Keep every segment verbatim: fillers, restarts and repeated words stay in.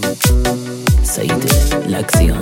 سعید لکزیان.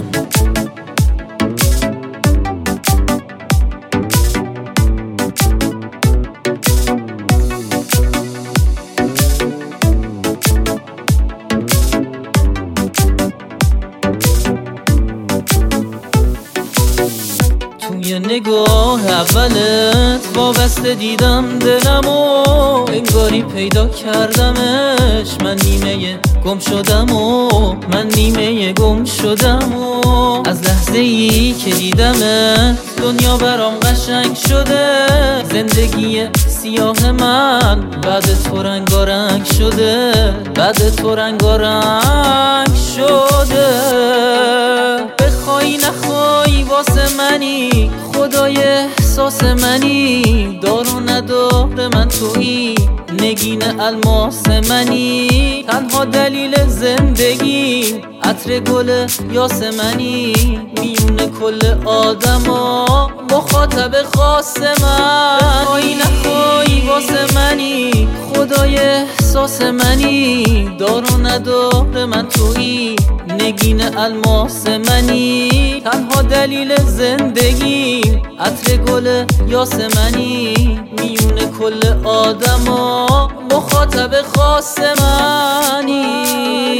توی نگاه اولت وابسته دیدم دلمو، انگاری پیدا کردمش. من نیمه گم شدم و من نیمه گم شدم و از لحظه ای که دیدمت دنیا برام قشنگ شده. زندگی سیاه من بعد تو رنگارنگ شده، بعد تو رنگارنگ شده. بخوای نخوای واسه منی، خدای احساس منی. دار و ندار من تویی، نگین الماس منی. تنها دلیل زندگی عطر گل یاسمنی. میون کل آدما مخاطب خاص من. بخوای نخوای واسه منی، خدای احساس منی. دار و ندار من تویی، نگین الماس منی. تنها دلیل زندگی عطر گل یاسمنی. میون کل آدما مخاطب خاص منی.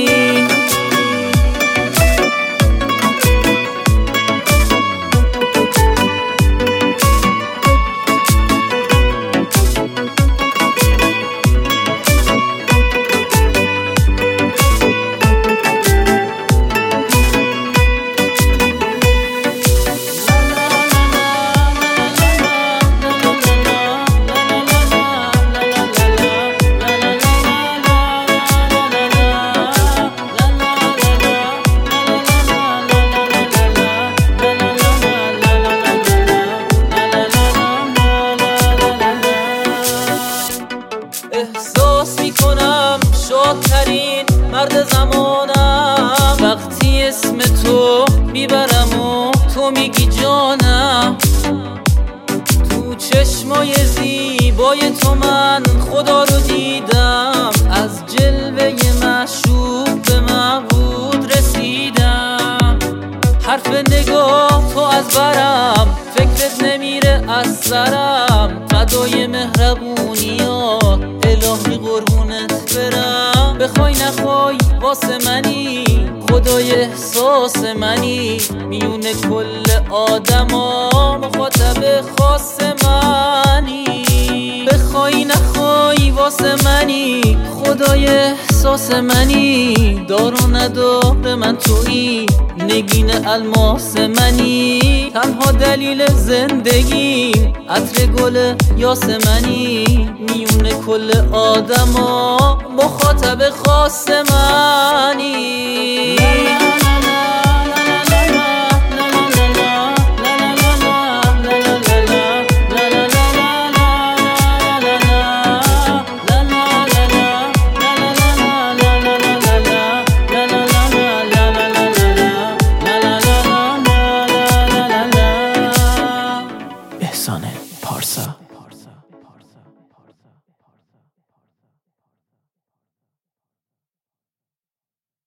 احساس میکنم شادترین مرد زمانم، وقتی اسم تو میبرم و تو میگی جانم. تو چشمای زیبای تو من خدا رو دیدم، از جلوه معشوق به معبود رسیدم. حرف نگاه تو از برم، فکرت نمیره از سرم. فدای مهربونیات الهی قربونت برم. بخوای نخوای واسه منی، خدای احساس منی. میون کل آدما مخاطب خاص منی. بخوای نخوای واسه منی، خدای احساس منی. دار و ندار من تویی، نگین الماس منی. تنها دلیل زندگی عطر گل یاسمنی. میون کل آدما مخاطب خاص منی.